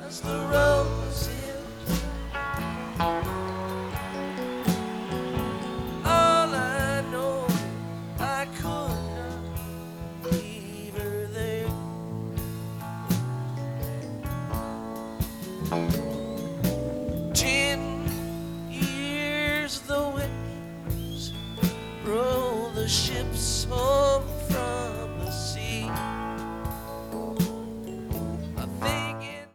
as the roses. All I know, I could not leave her there. 10 years the winds roll the ships home.